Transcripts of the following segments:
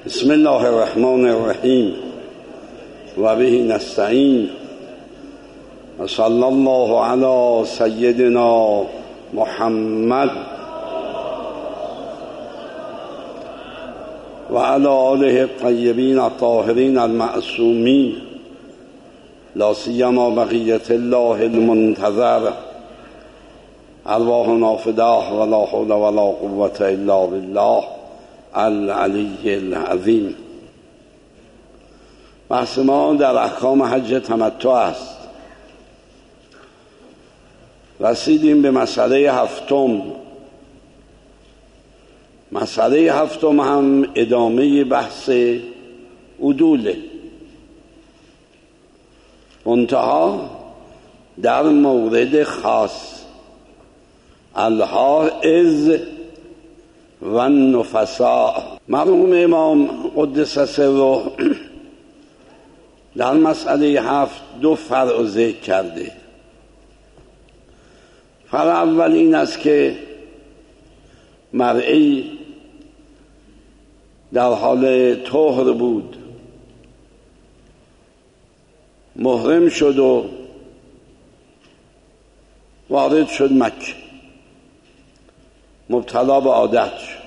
بسم الله الرحمن الرحیم و به نستعین و صلی الله علی سیدنا محمد و علی آله الطیبین الطاهرین المعصومین لا سیما بقیة الله المنتظر ارواحنا فداه ولا حول ولا قوة الا بالله العلی العظیم. بحث ما در احکام حج تمتع است. رسیدیم به مسئله هفتم. مسئله هفتم هم ادامه بحث عدوله، منتها در مورد خاص الحائض و النفساء. مرحوم امام قدس سره در مسئله هفت دو فرع ذکر کرده. فرع اول این است که مرئی در حال طهر بود، محرم شد و وارد شد مکه، مبتلا به عادت شد،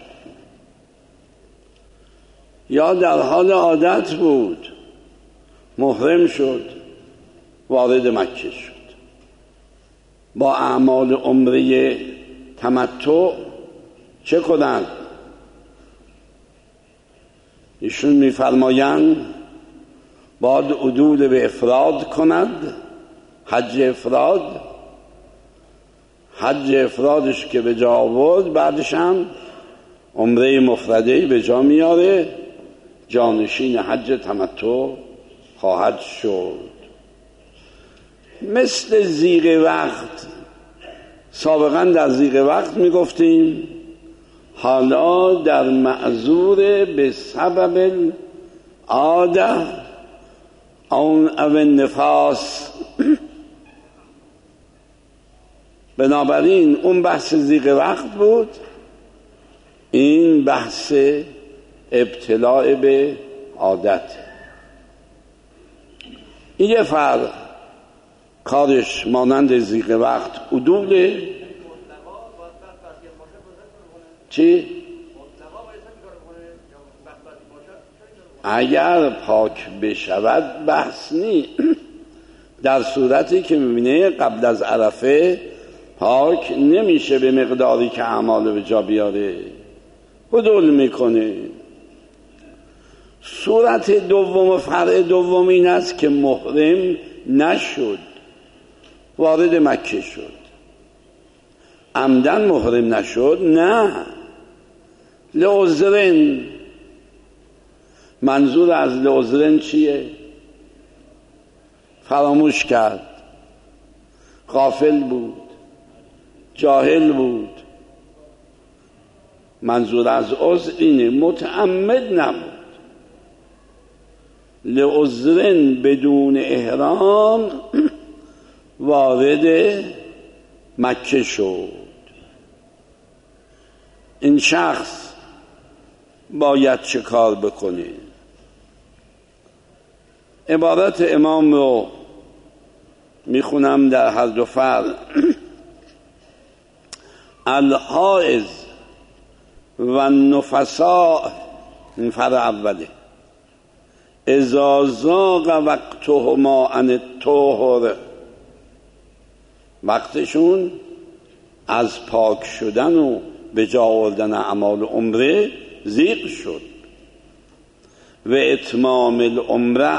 یا در حال عادت بود محرم شد وارد مکه شد. با اعمال عمره تمتع چه کنند؟ ایشون میفرمایند باید عدول به افراد کند، حج افراد. حج افرادش که به جا آورد بعدش هم عمره مفرده‌ای به جا میاره، جانشین حج تمتع خواهد شد. مثل زیغ وقت، سابقا در زیغ وقت میگفتیم، حالا در معذور به سبب عاده او نفاس. بنابراین اون بحث زیغ وقت بود، این بحث ابتلاع به عادت. این یه فرق کارش مانند زیغ وقت عدوله. چی؟ اگر پاک بشود بحث نی. در صورتی که میبینه قبل از عرفه پاک نمیشه به مقداری که اعمال به جا بیاره، عدول میکنه. صورت دوم و فرع دوم این است که محرم نشد، وارد مکه شد. عمدن محرم نشد، نه، لعذرن. منظور از لعذرن چیه؟ فراموش کرد، غافل بود، جاهل بود. منظور از عذر اینه، متعمد نبود. لعذرن بدون احرام وارد مکه شد. این شخص باید چه کار بکنه؟ عبارت امام رو میخونم در هر دو فرع. الحائض و النفساء، این فرع اوله، اذا ضاق وقتهما عن الطهر، وقتشون از پاک شدن و به جا آوردن اعمال عمره ضیق شد. و اتمام العمره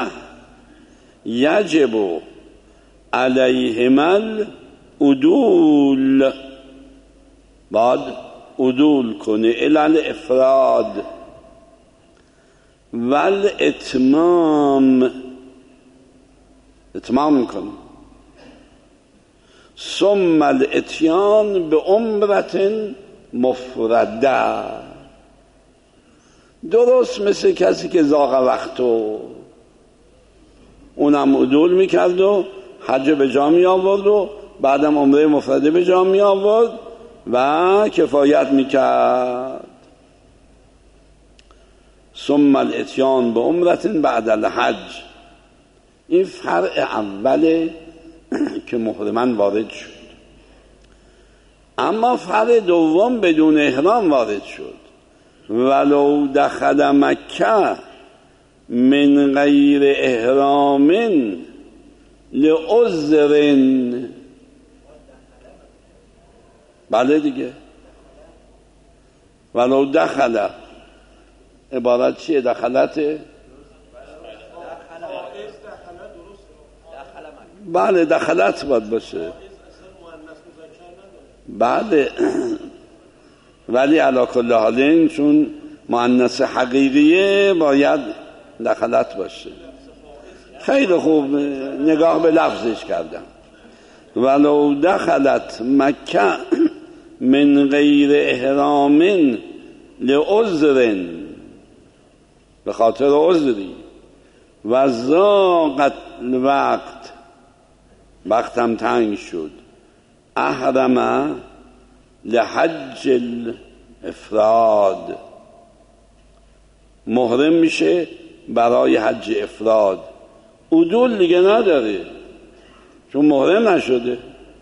یجب علیهما العدول، باید عدول کنه الی الافراد ول اتمام کنه. ثم الاتیان به عمرة مفرده، درست مثل کسی که ضاق وقتو اونم عدول میکرد و حج به جا می آورد و بعدم عمره مفرده به جا می آورد و کفایت میکرد. ثم الاتیان به عمرة بعد الحج. این فرع اوله که محرمن وارد شد. اما فرع دوم بدون احرام وارد شد. ولو دخل مکه من غیر احرام لعذر. بله دیگه، ولو دخل عبارت چیه؟ دخلته؟ بله دخلت باید باشه. بله ولی علی کل حال چون مؤنث حقیقیه باید دخلت باشه. خیلی خوب نگاه به لفظش کردم. ولو دخلت مکه من غیر احرام لعذر، به خاطر عذری، و ضاقت الوقت، وقتم تنگ شد، احرم لحج الافراد، محرم میشه برای حج افراد. عدول دیگه نداره چون محرم نشده.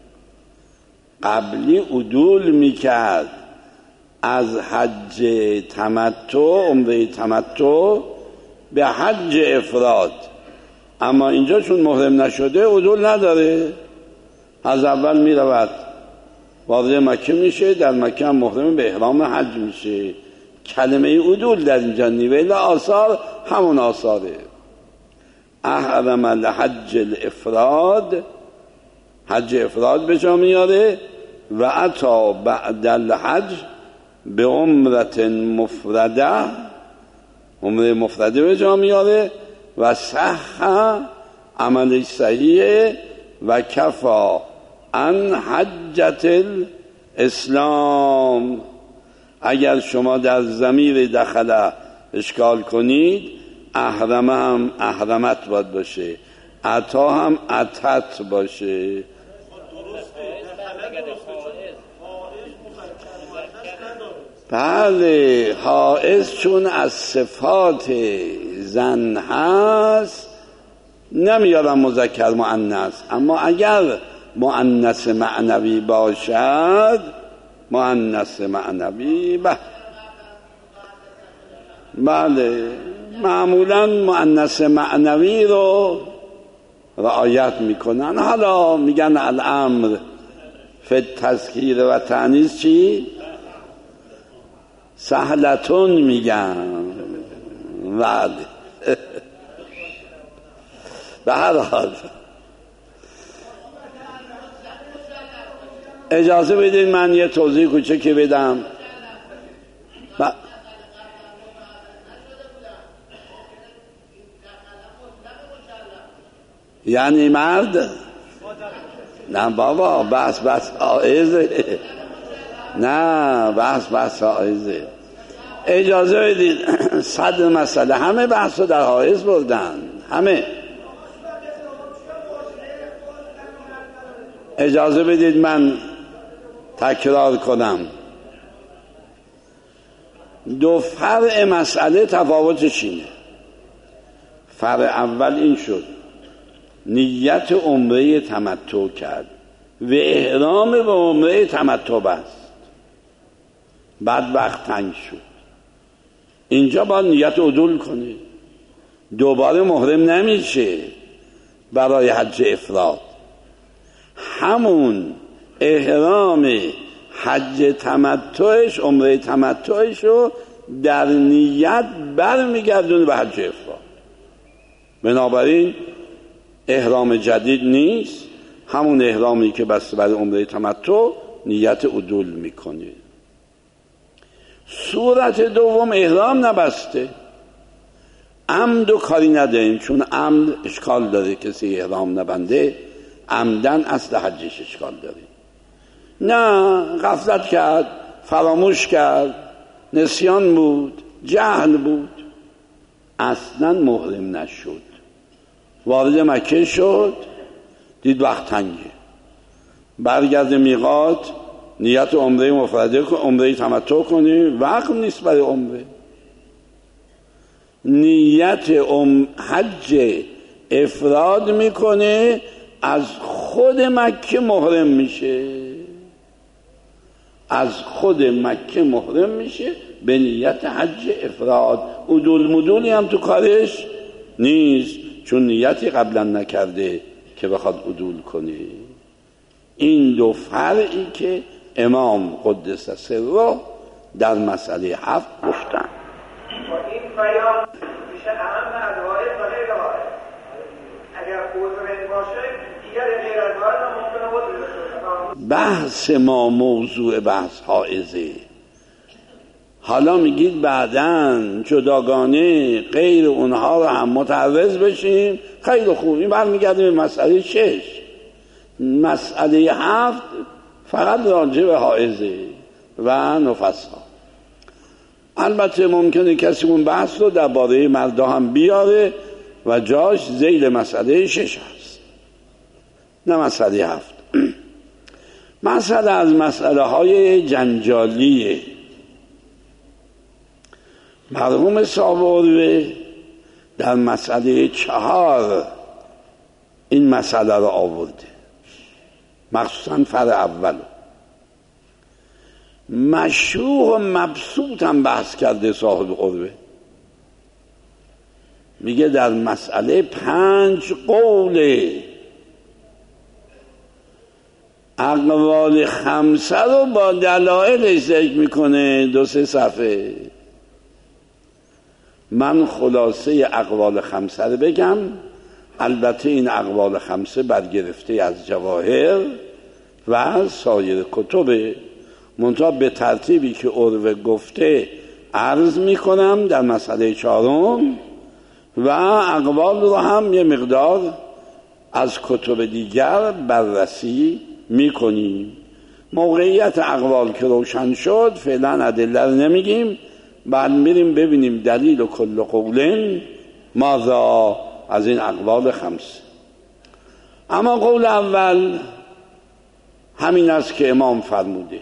قبلی عدول میکرد از حج تمتع، عمره تمتع به حج افراد، اما اینجا چون محرم نشده عدول نداره. از اول میرود وارد مکه میشه، در مکه هم محرم به احرام حج میشه. کلمه عدول در اینجا نیویل آثار همون آثاره. احرم لحج الافراد، حج افراد به جا میاره. و اتا بعد الحج به عمرت مفرده، عمره مفرده به جا میاره. و صح عمل صحیح و کفا عن حجت الاسلام. اگر شما در ضمیر دخل اشکال کنید، احرم هم احرمت باید باشه، عطا هم عطت باشه. بله حائز چون از صفات زن هست نمیارم مذکر مؤنث، اما اگر مؤنث معنوی باشد، مؤنث معنوی بله معمولا مؤنث معنوی رو رعایت میکنن. حالا میگن الامر فی التذکیر و تأنیث چی؟ سهلتون میگن. بله به هر حال اجازه بدید من یه توضیح کوچکی بدم. یعنی مرد؟ نه بابا بس حائزه. نه بس حائزه. اجازه بدید 100 مسئله همه بحث رو در حائز بردن، همه. اجازه بدید من تکرار کنم. دو فرع مسئله تفاوتش اینه. فرع اول این شد نیت عمره تمتع کرد و احرام به عمره تمتع بست، بعد وقت تنگ شد، اینجا باید نیت عدول کنه، دوباره محرم نمیشه برای حج افراد. همون احرام حج تمتعش، عمره تمتعش رو در نیت برمیگردونه به حج افراد. بنابراین احرام جدید نیست، همون احرامی که بسته برای عمره تمتع نیت عدول میکنه. صورت دوم احرام نبسته، عمد و کاری نداریم، چون عمد اشکال داره، کسی احرام نبنده عمدن اصل حجش اشکال داره. نه غفلت کرد، فراموش کرد، نسیان بود، جهل بود، اصلا محرم نشد، وارد مکه شد، دید وقت تنگه، برگرد میقات، نیت عمره مفرده، عمره تمتع کنی، وقت نیست برای عمره. نیت حج افراد میکنه، از خود مکه محرم میشه، از خود مکه محرم میشه به نیت حج افراد. عدول مدولی هم تو کارش نیست، چون نیتی قبلا نکرده که بخواد عدول کنه. این دو فرعی که امام قدس سره در مسئله 7 گفتن. این بیان میشه اهم از واحد و غیر واحد. اگر عذر باشه دیگر غیر از واحد هم ممکنه عذر باشه. بحث ما موضوع بحث حائزه. حالا میگید بعداً جداگانه غیر اونها رو هم متعرض بشیم، خیلی خوب. این برمیگرده به مسئله 6. مسئله 7 فقط راجع به حائزه و نفسا. البته ممکنه کسی اون بحث رو درباره مردا هم بیاره و جاش ذیل مسئله 6 هست، نه مسئله 7. مسئله از مسئله های جنجالیه. مرحوم صاحب عروه در مسئله 4 این مسئله رو آورده، مخصوصا فرع اول. مشروح و مبسوط هم بحث کرده صاحب عروه. میگه در مسئله 5 قوله، اقوال 5 رو با دلایلش ذکر میکنه 2-3 صفحه. من خلاصه اقوال 5 رو بگم. البته این اقوال 5 برگرفته از جواهر و از سایر کتب، منتها به ترتیبی که عروه گفته عرض میکنم در مسئله 4 و اقوال رو هم یه مقدار از کتب دیگر بررسی میکنیم. موقعیت اقوال که روشن شد فعلا ادله رو نمیگیم، بعد میریم ببینیم دلیل و کل قولن ماذا از این اقوال 5. اما قول اول همین است که امام فرموده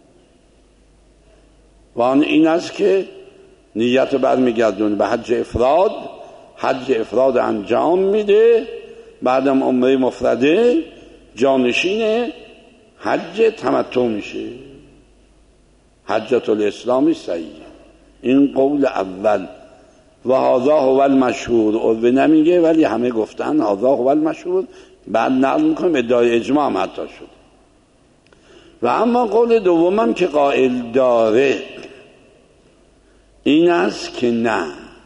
و آن این است که نیت برمیگردونه به حج افراد، حج افراد انجام میده، بعدم عمره مفرده جانشین حج تمتع میشه، حجت الاسلامی صحیح. این قول اول و هذا هو المشهور. عروه نمیگه ولی همه گفتن هذا هو المشهور. بعد نقل میکنیم ادعای اجماع هم حتی شد. و اما قول دومم که قائل داره این است که نه،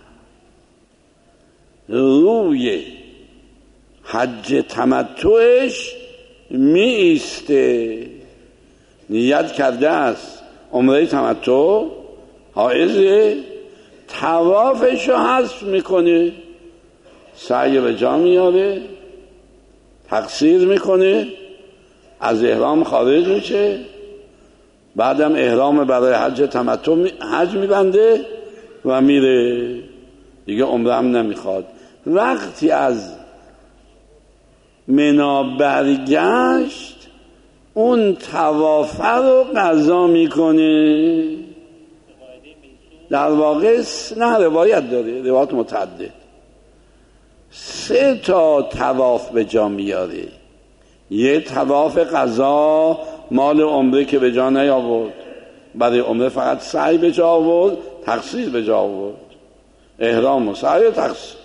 روی حج تمتعش می ایسته، نیت کرده است عمره تمتع، حائزه، طوافش رو حذف میکنه، سعی به جا میاره، تقصیر میکنه، از احرام خارج میشه، بعدم احرام برای حج تمتع حج میبنده و میره دیگه، عمره هم نمیخواد. وقتی از منا برگشت اون طوافه رو قضا میکنه. در واقع نه روایت داره، روایت متعدد، 3 طواف به جا میاره. یه طواف قضا مال عمره که به جا نیاورد، برای عمره فقط سعی به جا آورد، تقصیر به جا آورد، احرام و سعی و تقصیر.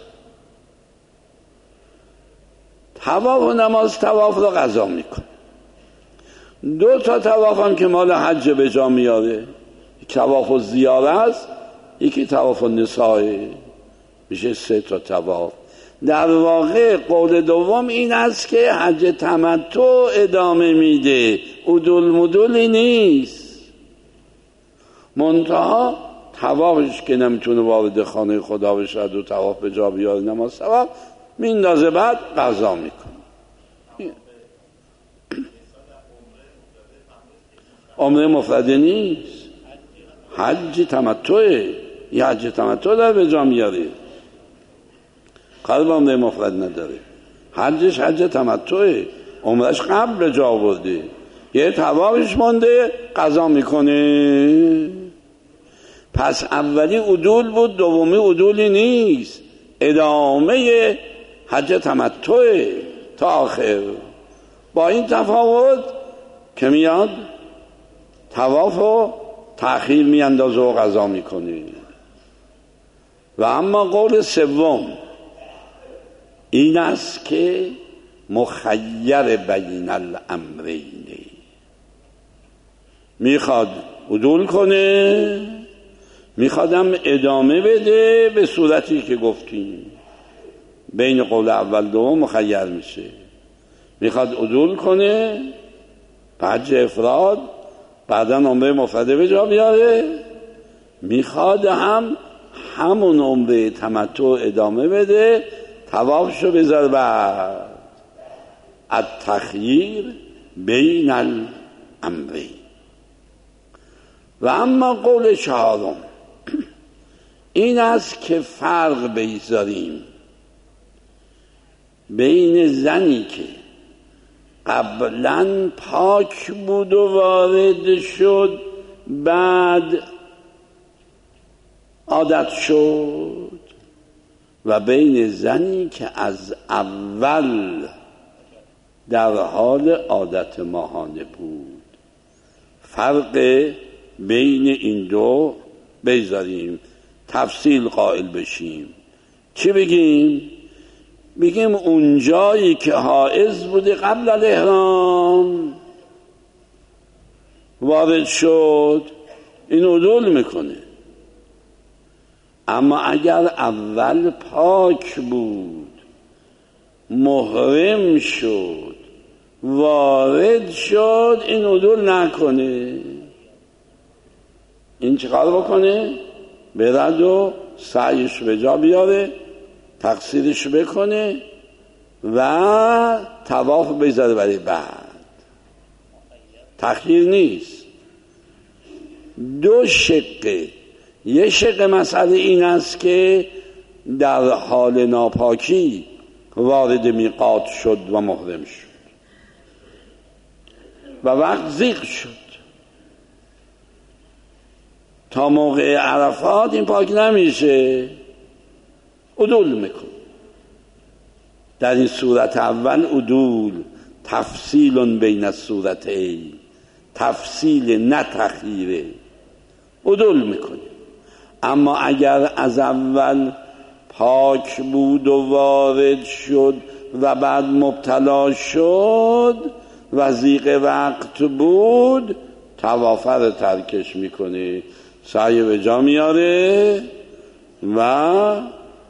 طواف و نماز طواف رو قضا میکنه. 2 طواف هم که مال حج به جا میاره، طواف و زیاره است، یکی طواف و نسائه، میشه 3 طواف. در واقع قول دوم این است که حج تمتع ادامه میده، عدول مدولی نیست. منتها طوافش که نمیتونه وارد خانه خدا بشه و طواف به جا بیاره، نماز ثواب میندازه، بعد قضا میکنه. عمره مفرده نیست، حج تمتعه. یه حج تمتع در به جا میاره، قلب عمره مفرد نداره. حجش حج تمتعه، عمرش قبل به جا آورده، یه طوافش مونده قضا میکنه. پس اولی عدول بود، دومی عدولی نیست، ادامه حج تمتع تا آخر. با این تفاوت که میاد طواف و تأخیر میاندازه و قضا میکنه. و اما قول سوم این است که مخیر بین الامرین، میخواد عدول کنه، میخوادم ادامه بده به صورتی که گفتیم، بین قول اول دوم مخیر میشه. میخواد عدول کنه حج افراد، بعدا عمره مفرده به جا بیاره، میخواد همون عمره تمتع ادامه بده، طوافشو بذاره بعد. التخییر بین الامرین. و اما قول چهارم این است که فرق بگذاریم بین زنی که قبلا پاک بود و وارد شد بعد عادت شد و بین زنی که از اول در حال عادت ماهانه بود. فرق بین این دو بگذاریم، تفصیل قائل بشیم. چی بگیم؟ بگیم اون جایی که حائض بوده قبل الاحرام وارد شد این عدول میکنه، اما اگر اول پاک بود محرم شد وارد شد این عدول نکنه. این چیکار بکنه؟ برد و سعیش به جا بیاره، تقصیرش بکنه و طواف بذاره برای بعد. تخییر نیست. دو شقه. یه شقه مسئله این است که در حال ناپاکی وارد میقات شد و محرم شد و وقت ضیق شد، تا موقع عرفات این پاک نمیشه، عدول میکن. در این صورت اول عدول تفصیل بین الصورتین، تفصیل نه تخییره، عدول میکنه. اما اگر از اول پاک بود و وارد شد و بعد مبتلا شد و ضیق وقت بود، طواف رو ترکش میکنه، سعی به جا میاره و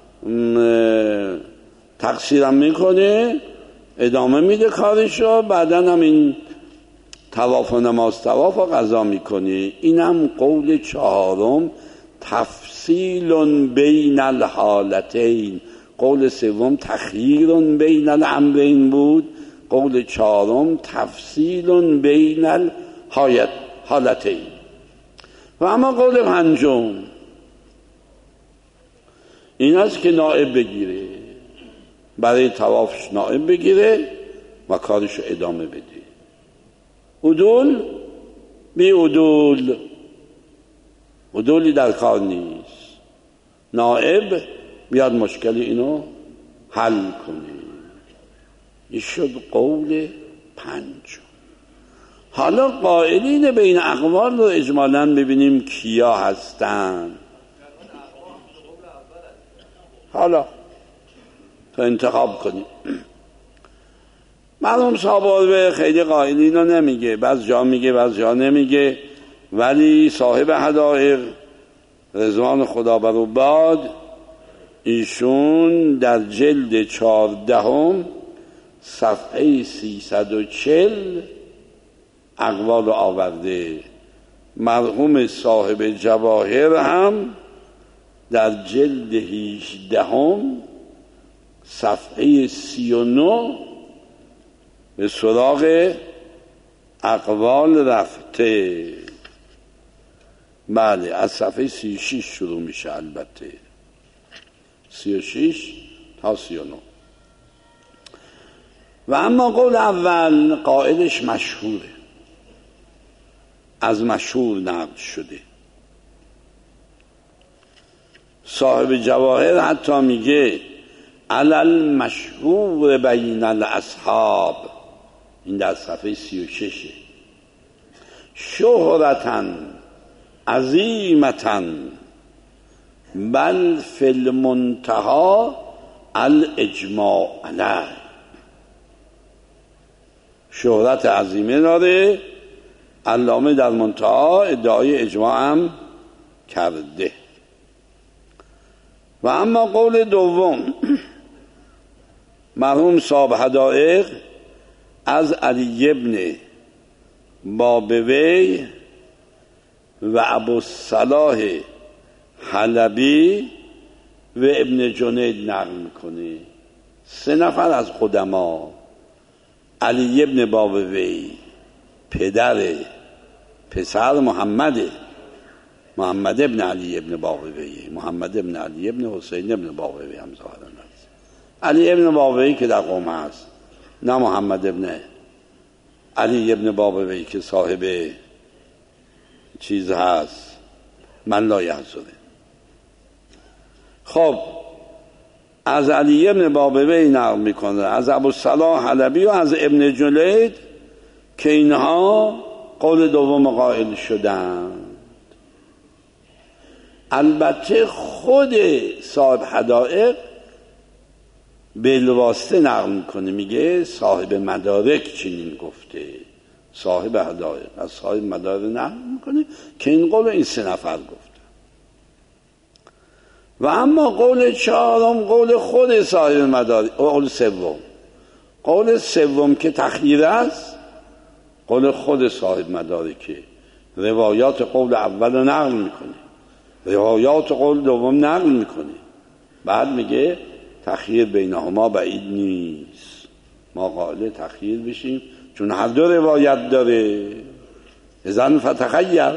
تقصیرم میکنه، ادامه میده کارشو، بعدن هم این طواف و نماز طواف و قضا میکنه. اینم قول چهارم، تفصیل بین الحالتین. قول سوم تخییر بین الامرین بود، قول چهارم تفصیل بین الحالتین. و اما قول پنجم این است که نائب بگیره، برای طوافش نائب بگیره و کارشو ادامه بده. عدول بی عدول، عدولی در کار نیست، نائب بیاد مشکل اینو حل کنه. این شد قول پنجم. حالا قائلین بین اقوال رو اجمالاً ببینیم کیا هستن. حالا تو انتخاب کنیم. مرحوم صاحب خیلی قائلین رو نمیگه، بعض جا میگه بعض جا نمیگه، ولی صاحب حدائق رضوان خدا بر او باد ایشون در جلد 14 صفحه 340 اقوال آورده. مرحوم صاحب جواهر هم در جلد 18 صفحه 39 به سراغ اقوال رفته. بله، از صفحه 36 شروع میشه، البته 36 تا 39. و اما قول اول قائلش مشهوره، از مشهور نقل شده. صاحب جواهر حتی میگه علل مشهور بین الاصحاب، این در صفحه 36، شهرتن عظیمتن بل فی المنتهی الاجماع علیه. شهرت عظیمه داره، علامه در منتها ادعای اجماع هم کرده. و اما قول دوم مرحوم صاحب حدائق از علی ابن بابوی و ابوالصلاح حلبی و ابن جنید نقل میکنه، 3 نفر از قدما. علی ابن بابوی پسر محمد ابن علی ابن بابوی، محمد ابن علی ابن حسین ابن بابوی هم ظاهرا است. علی ابن بابوی که در قم هست، نه محمد ابن علی ابن بابوی که صاحب چیز هست، من لا یحضره. خب از علی ابن بابوی نقل میکنه، از ابوالصلاح حلبی و از ابن جلید که اینها قول دوم قائل شدن. البته خود صاحب حدائق بالواسطه نقل میکنه، میگه صاحب مدارک چنین گفته. صاحب حدائق از صاحب مدارک نقل میکنه که این قول این 3 نفر گفته. و اما قول چهارم قول خود صاحب مدارک، قول سوم که تخییر است، قول خود صاحب مدارکه. روایات قول اول رو نقل میکنه، روایات قول دوم نقل میکنه، بعد میگه تخییر بینهما بعید نیست، ما قائل تخییر بشیم چون هر دو روایت داره. اذن فتخیر.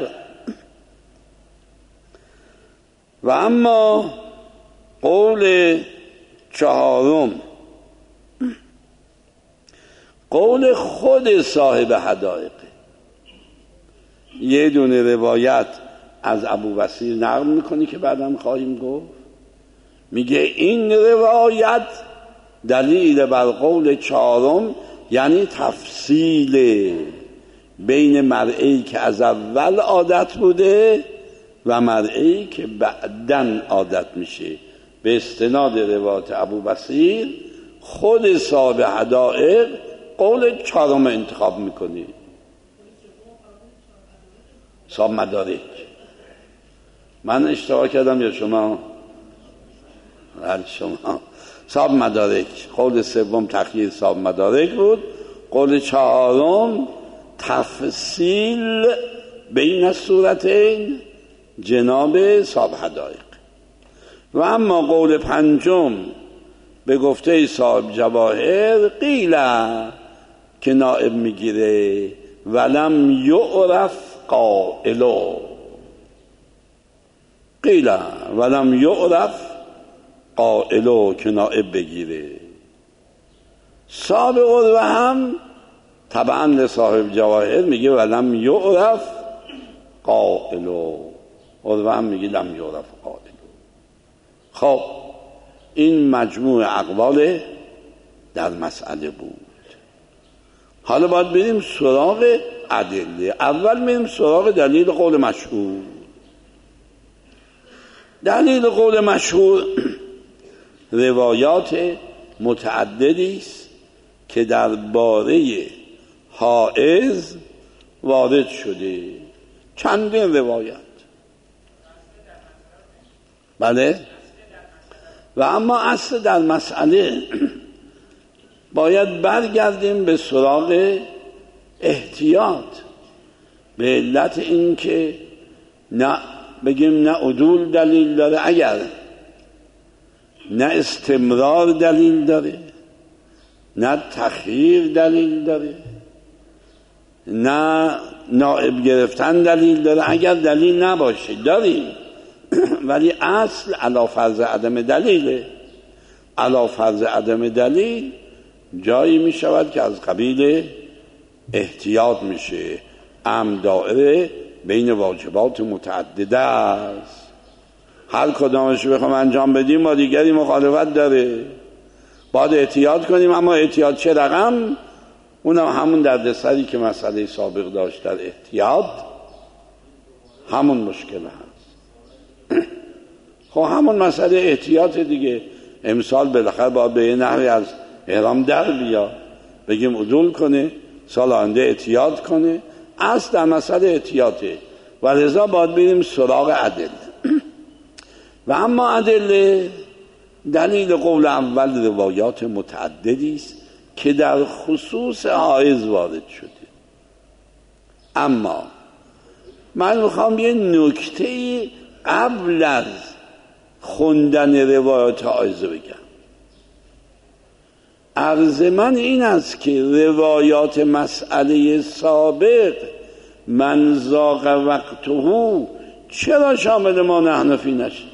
و اما قول چهارم قول خود صاحب حدائق، یه دونه روایت از ابو بصیر نقل میکنی که بعدم خواهیم گفت، میگه این روایت دلیل بر قول چهارم، یعنی تفصیل بین مرئی که از اول عادت بوده و مرئی که بعدن عادت میشه. به استناد روایت ابو بصیر خود صاحب حدائق قول چهارم انتخاب میکنی. صاحب مدارک، من اشتباه کردم یا شما؟ شما صاحب مدارک. قول سوم تخییر صاحب مدارک بود، قول چهارم تفصیل بین الصورتین جناب صاحب حدائق. و اما قول پنجم به گفته صاحب جواهر قیل که نائب میگیره ولم یعرف قائلو، قیل ولم یعرف قائلو که نائب بگیره. صاحب عروه هم طبعا لصاحب جواهر میگه ولم یعرف قائلو، عروه هم میگه لم یعرف قائلو. خب این مجموع اقوال در مسئله بود. حالا باید بریم سراغ ادله. اول بریم سراغ دلیل قول مشهور. دلیل قول مشهور روایات متعددی است که درباره حائض وارد شده، چندین روایت. بله. و اما اصل در مسئله باید برگردیم به سراغ احتیاط، به علت این که نه بگیم نه عدول دلیل داره، اگر نه استمرار دلیل داره، نه تخییر دلیل داره، نه نائب گرفتن دلیل داره. اگر دلیل نباشه داریم، ولی اصل علی فرض عدم دلیله. علی فرض عدم دلیل جایی می شود که از قبیل احتیاط میشه. امر دائره بین واجبات متعدده است. هر کدامش بخوام انجام بدیم با دیگری مخالفت داره، باید احتیاط کنیم. اما احتیاط چه رقم؟ اونم همون دردسری که مسئله سابق داشت در احتیاط، همون مشکل هست. خب همون مسئله احتیاط دیگه. امسال بالاخره باید به یه نحوی از احرام در بیا، بگیم عدول کنه، سال آینده احتیاط کنه. اصل در مسئله احتیاطه و لذا باید بریم سراغ ادله. و اما ادله، دلیل قول اول روایات متعددی است که در خصوص حائض وارد شده. اما من میخوام یه نکته قبل از خوندن روایات حائض بگم. عرض من این است که روایات مسئله سابق من ذاق وقته چرا شامل ما نحنفی نشه؟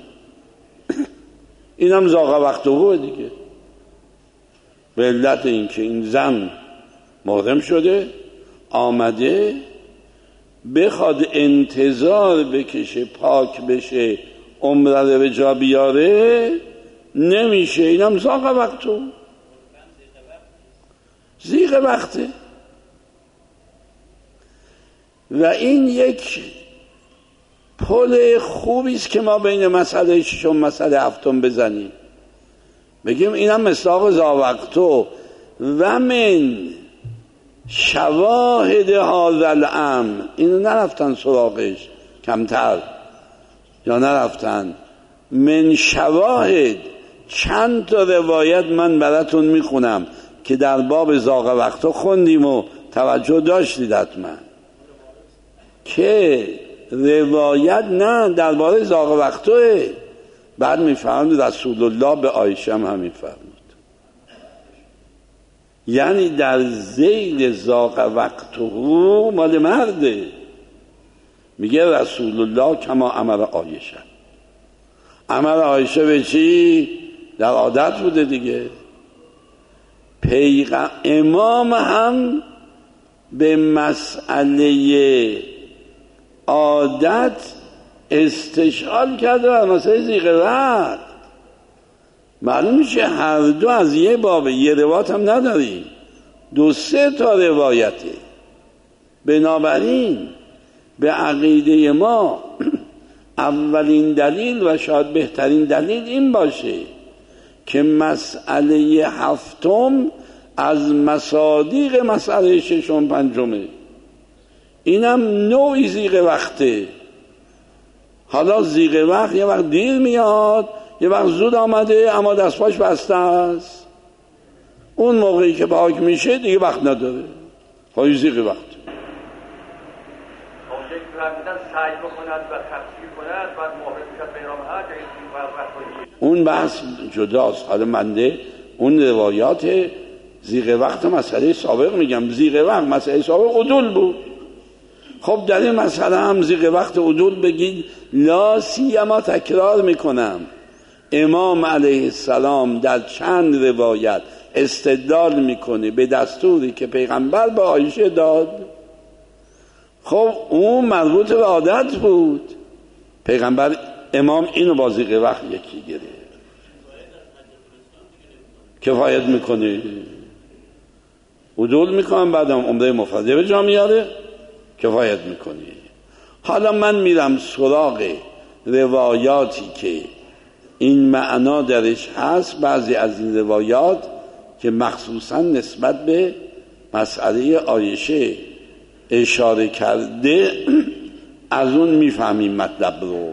اینم ذاق وقته دیگه، به علت اینکه این زن محرم شده، آمده بخواد انتظار بکشه پاک بشه، عمره رو به جا بیاره، نمیشه. اینم ذاق وقته، زیغ وقته. و این یک پل خوبی است که ما بین مسئله ششم مسئله هفتم بزنیم، بگیم اینم مصداق ذاوقته و من شواهد هذا الامر. اینو نرفتن سراغش کمتر یا نرفتن. من شواهد چند تا روایت من براتون میخونم که در باب ذاق وقته خوندیم و توجه داشتید حتما، که روایت نه درباره ذاق وقته. بعد میفرمود رسول الله به عایشه هم میفرمود، یعنی در ذیل ذاق وقته مال مرده. میگه رسول الله کما امر عایشه. امر عایشه به چی؟ در عادت بوده دیگه. امام هم به مسئله عادت استشعال کرده و مسئله زیغ وقت. معلوم میشه هر دو از یه بابه، یه روایت هم نداری، 2-3 تا روایته. بنابراین به عقیده ما اولین دلیل و شاید بهترین دلیل این باشه که مسئله هفتم از مصادیق مسئله ششم پنجمه. اینم نوعی زیغ وقته. حالا زیغ وقت یه وقت دیر میاد، یه وقت زود آمده اما دستپاش بسته است. اون موقعی که پاک میشه دیگه وقت نداره، خواهی زیغ وقت. سعی بکند و تفسیر کند بعد محرم میشد به ایرام حج. اون بحث جداست. حالا منده اون روایات زیغ وقت مسئله سابق میگم. زیغ وقت مسئله سابق عدول بود. خب در این مسئله هم زیغ وقت عدول بگید. لا سیما تکرار میکنم، امام علیه السلام در چند روایت استدلال میکنه به دستوری که پیغمبر به عایشه داد. خب اون مربوط به عادت بود. پیغمبر امام اینو با زیغ وقت یکی گرفت. کفایت میکنه، عدول میکنم، بعدم عمره مفرده به جا میاره، کفایت میکنه. حالا من میرم سراغ روایاتی که این معنا درش هست. بعضی از این روایات که مخصوصا نسبت به مسئله عایشه اشاره کرده، از اون میفهمیم مطلب رو.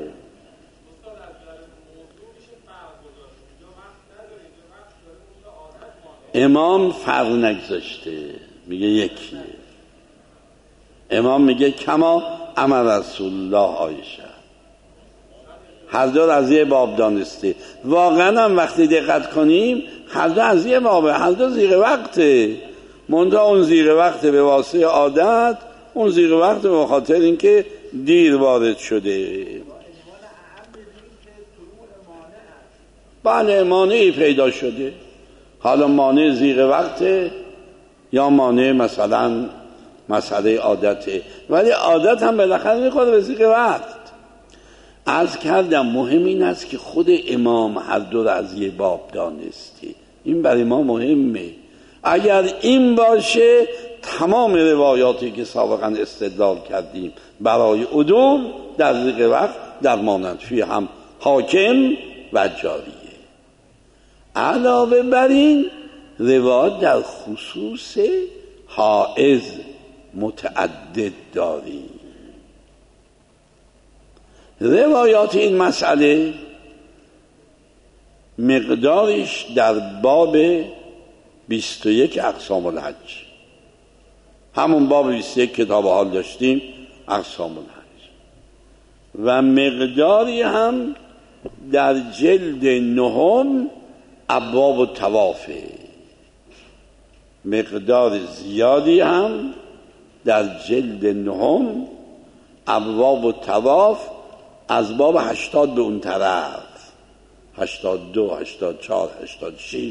امام فرق نگذاشته، میگه یکیه. امام میگه کما امر رسول الله عایشه. هر دو از یه باب دانسته. واقعا هم وقتی دقت کنیم هر دو از یه بابه، هر دو زیغ وقته. منتها اون زیغ وقته به واسطه عادت، اون زیغ وقته به خاطر اینکه دیر وارد شده. بله مانعی پیدا شده. حالا مانع زیغ وقته یا مانع مثلا مسئله عادته، ولی عادت هم بالاخره میخواد به زیغ وقت. عرض کردم مهم این است که خود امام هر دو را از یه باب دانسته. این برای ما مهمه. اگر این باشه تمام روایاتی که سابقا استدلال کردیم برای عدول در ذیق وقت در مانند فی هم حاکم و جاریه. علاوه بر این روایات در خصوص حائض متعدد داریم. روایات این مسئله مقدارش در باب 21 اقسام الحج، همون باب 21 کتاب حال داشتیم اقسام الحج، و مقداری هم در جلد 9 ابواب الطوافه، مقدار زیادی هم در جلد 9 ابواب الطواف از باب 80 به اون طرف، 82 84 86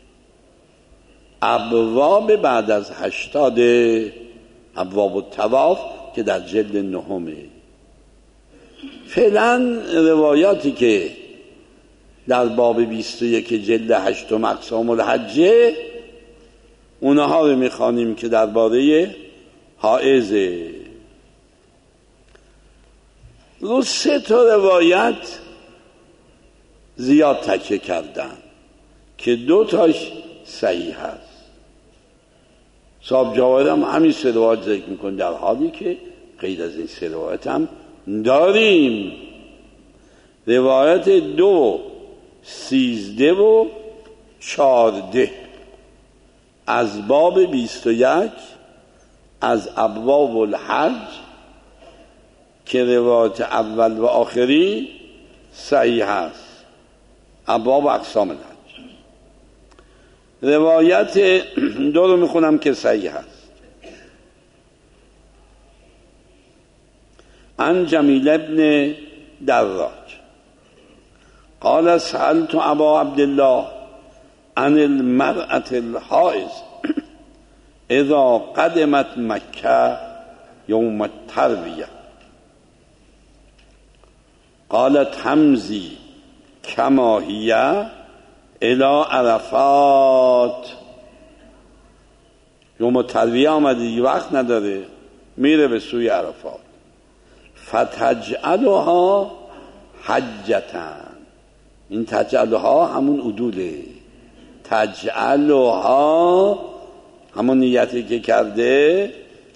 ابواب بعد از 80 ابواب الطواف که در جلد 9. فعلا روایاتی که در باب 21 جلد 8 اقسام الحج اونها رو میخوانیم که درباره حائضه. رو 3 روایت زیاد تکیه کردن که 2 تاش صحیح هست. صاحب جواهر هم همین 3 روایت ذکر میکنه، در حالی که غیر از این 3 روایت هم داریم. روایت 2 13 و 14 از باب 21 از ابواب الحج که روایت اول و آخری صحیح است، ابواب اقسام الحج. روایت 2 رو میخونم که صحیح است. عن جمیل ابن دراج قال سألت ابا عبدالله عن المرأة الحائض اذا قدمت مکه یوم الترویه قالت همزی کما هی الی عرفات. یوم ترویه آمده دیگه، وقت نداره، میره به سوی عرفات. فتجعلها حجتن، این تجعلها همون عدوله، تجعلها همون نیتی که کرده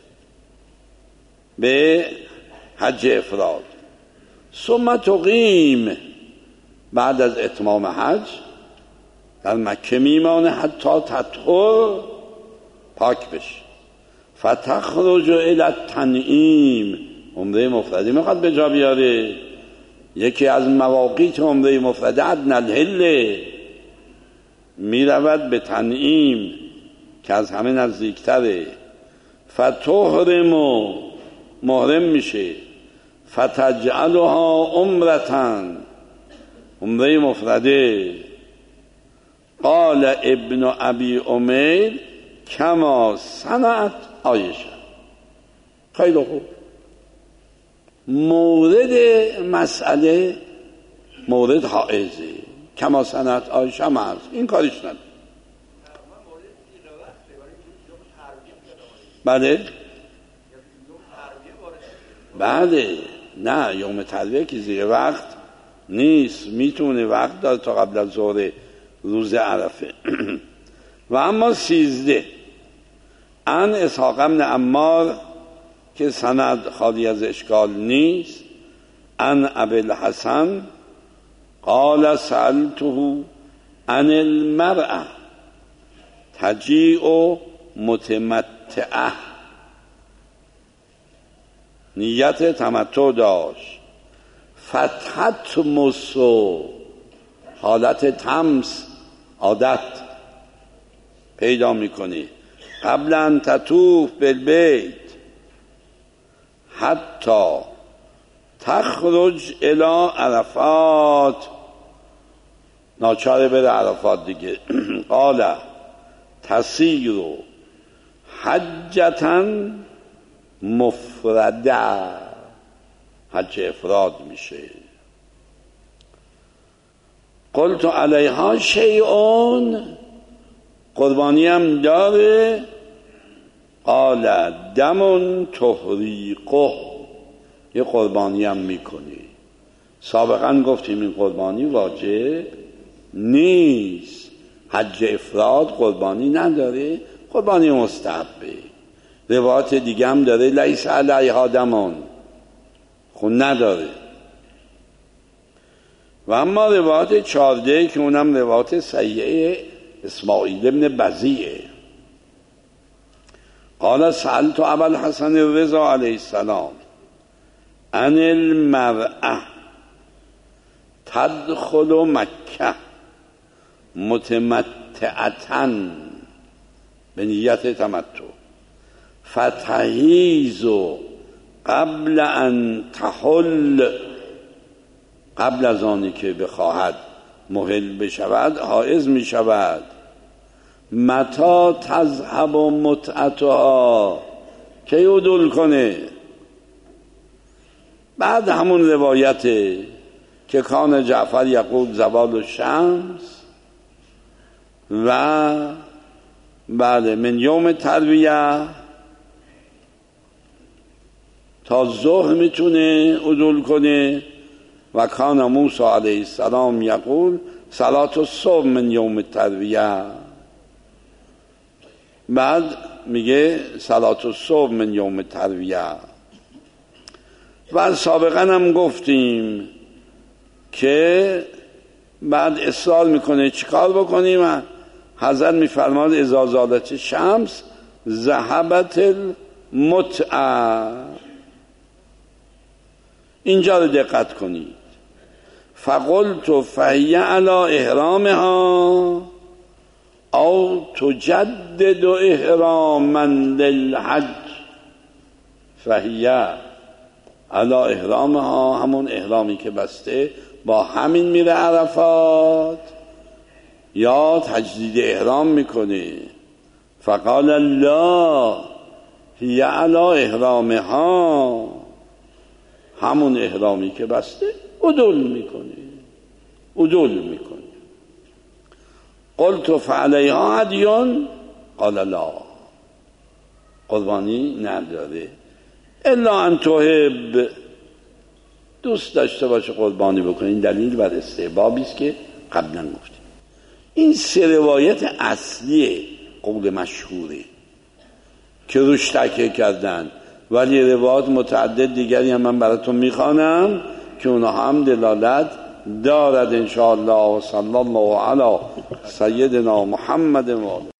به حج افراد. ثم تقیم، بعد از اتمام حج در مکه میمانه حتی تطهر، پاک بشه. فتخرج الی التنعیم، عمره مفردی میخواد به جا بیاره. یکی از مواقیت عمره مفرده ادنی الحل، میرود به تنعیم که از همه نزدیکتره. فتحرم، محرم میشه. فتجعلها عمرتن، عمره مفرده. قال ابن ابی امیر کما صنعت عایشه. خیلی خوب. مورد مسئله مورد حائضه، کما صنعت عایشه مرز، این کارش نداره. بله نه، یوم ترویه که زیر وقت نیست، میتونه وقت داره تا قبل از ظهر روز عرفه. و اما 13 عن اسحاق بن عمار که سند خالی از اشکال نیست، عن ابی الحسن قال سألته عن المرأة تجیء متمتعه، نیت تمتع داشت. فتحت مسو، حالت تمس، عادت پیدا میکنی. قبل ان تطوف بالبیت حتی تخرج الی عرفات، ناچاره بره عرفات دیگه. قال تسیر حجتا مفرده، حج افراد میشه. قلت علیها شیئون، قربانی هم داره؟ قال دم تحریقه، یه قربانی هم میکنی. سابقا گفتیم این قربانی واجب نیست، حج افراد قربانی نداره، قربانی مستحبه. روایت دیگه هم داره لیس علیها دمون، خود نداره. و اما روایت 14 که اونم روایت صحیحه اسماعیل ابن بزیعه، قال سألت ابا الحسن الرضا علیه السلام عن المرأة تدخل مکه متمتعة به نیت تمتع فتحیز قبل ان تحل، قبل از آنی که بخواهد محل بشود حائض می شود. متى تذهب متعتها، که عدول کنه؟ بعد همون روایت که کان جعفر یقول زوال الشمس و بله من یوم ترویه تا ظهر میتونه عدول کنه. و کان موسی علیه السلام یقول صلاة الصبح من یوم ترویه، بعد میگه صلاة الصبح من یوم ترویه. و سابقا هم گفتیم که بعد اصرار میکنه چیکار بکنیم؟ حضرت میفرماد اذا زالت شمس ذهبت المتعه. اینجا رو دقت کنید. فقلت فهی علی احرامها او تجدد احراما للحج. فهی علی احرامها، همون احرامی که بسته با همین میره عرفات یا تجدید احرام میکنه. فقال لا هی علی احرامها، همون احرامی که بسته عدول میکنه. قلت فعلیها هدیون؟ قال لا، قربانی نداره. الا ان تحب، دوست داشته باشه قربانی بکنه. این دلیل بر استحبابی است که قبلا گفتیم. این سه روایت اصلی قول مشهوره که روش تکیه کردن، ولی روایات متعدد دیگری هم من براتون میخوانم که اونها هم دلالت دارد انشاءالله. و صلی الله علی سیدنا محمد و